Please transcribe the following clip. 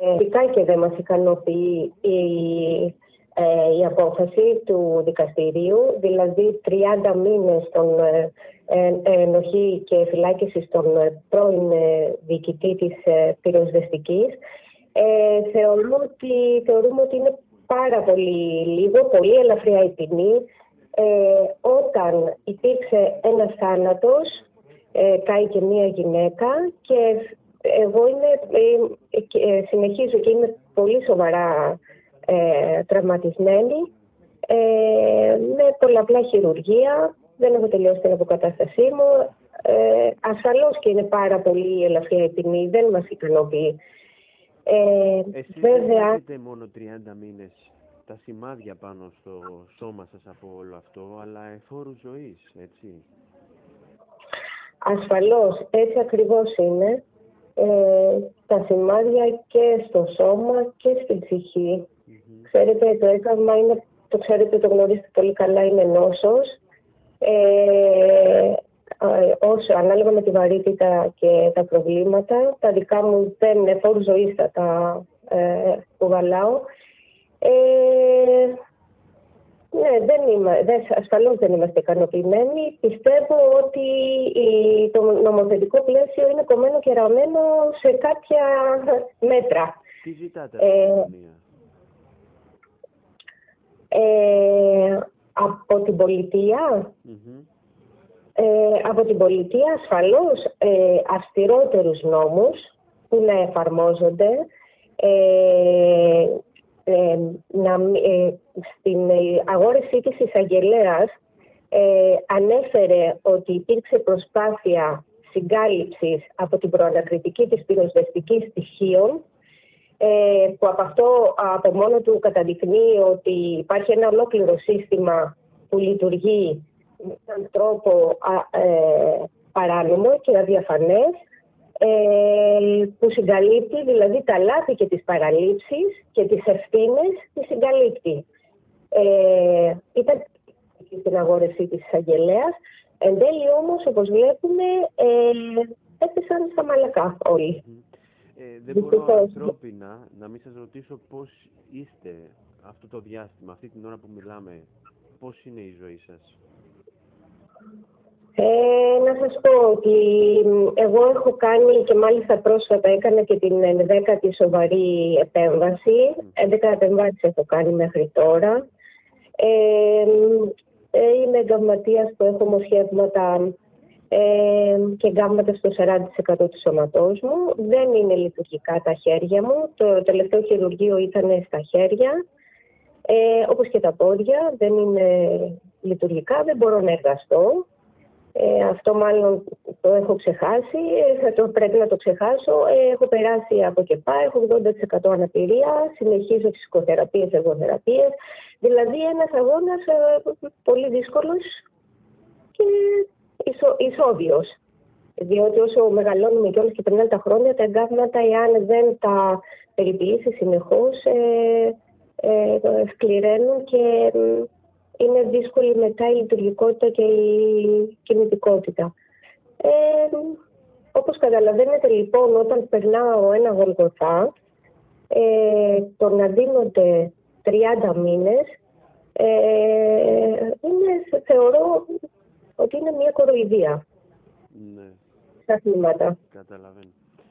Φυσικά και δεν μας ικανοποιεί η απόφαση του δικαστηρίου, δηλαδή 30 μήνες των ενοχή και φυλάκιση στον πρώην διοικητή της πυροσβεστικής. Θεωρούμε ότι είναι πάρα πολύ λίγο, πολύ ελαφριά η ποινή. Όταν υπήρξε ένας θάνατος, κάηκε μία γυναίκα και εγώ συνεχίζω και είμαι πολύ σοβαρά τραυματισμένη, με πολλαπλά χειρουργία, δεν έχω τελειώσει την αποκατάστασή μου. Ασφαλώς και είναι πάρα πολύ ελαφριά η ποινή, δεν μας ικανοποιεί. Εσείς βέβαια, δεν έχετε μόνο 30 μήνες τα σημάδια πάνω στο σώμα σας από όλο αυτό, αλλά εφόρου ζωής, έτσι? ασφαλώς, έτσι ακριβώς είναι. Τα σημάδια και στο σώμα και στην ψυχή. Ξέρετε, το έκαυμα είναι, το ξέρετε, το γνωρίζετε πολύ καλά, είναι νόσος. Όσο ανάλογα με τη βαρύτητα και τα προβλήματα, τα δικά μου δεν εφόρου ζωής θα τα κουβαλάω. Ναι, ασφαλώς δεν είμαστε ικανοποιημένοι. Πιστεύω ότι το νομοθετικό πλαίσιο είναι κομμένο και ραμμένο σε κάποια μέτρα. Τι ζητάτε από την κοινωνία? Από την πολιτεία. Από την πολιτεία ασφαλώς αυστηρότερους νόμους που να εφαρμόζονται. Στην αγόρευσή της εισαγγελέας ανέφερε ότι υπήρξε προσπάθεια συγκάλυψης από την προανακριτική της πυροσβεστικής στοιχείων, που από αυτό από μόνο του καταδεικνύει ότι υπάρχει ένα ολόκληρο σύστημα που λειτουργεί με έναν τρόπο παράνομο και αδιαφανές, που συγκαλύπτει δηλαδή τα λάθη και τις παραλήψεις και τις ευθύνες τις συγκαλύπτει. Ήταν στην αγόρευσή της εισαγγελέας. Εν τέλει όμως, όπως βλέπουμε, έπεσαν στα μαλακά όλοι. Δεν μπορώ ανθρώπινα να μην σας ρωτήσω πώς είστε αυτό το διάστημα, αυτή την ώρα που μιλάμε. Πώς είναι η ζωή σας? Να σας πω ότι εγώ έχω κάνει, και μάλιστα πρόσφατα έκανα και την 11η σοβαρή επέμβαση. 11 επεμβάσεις έχω κάνει μέχρι τώρα. Είμαι εγκαμματίας που έχω ομοσχεύματα και εγκάμματα στο 40% του σώματός μου. Δεν είναι λειτουργικά τα χέρια μου. Το τελευταίο χειρουργείο ήταν στα χέρια, όπως και τα πόδια. Δεν είναι λειτουργικά, δεν μπορώ να εργαστώ. Αυτό μάλλον το έχω ξεχάσει, πρέπει να το ξεχάσω. Έχω περάσει από ΚΕΠΑ, έχω 80% αναπηρία, συνεχίζω φυσικοθεραπείες, εργοθεραπείες. Δηλαδή ένας αγώνας πολύ δύσκολος και ισόβιος. Διότι όσο μεγαλώνουμε και όλες και περνάνε τα χρόνια, τα εγκάβματα, εάν δεν τα περιποιήσει συνεχώς, σκληραίνουν και είναι δύσκολη μετά η λειτουργικότητα και η κινητικότητα. Όπως καταλαβαίνετε λοιπόν, όταν περνάω ένα Γολγοθά, το να δίνονται 30 μήνες, θεωρώ ότι είναι μια κοροϊδία. Ναι. Στα θύματα. Καταλαβαίνω.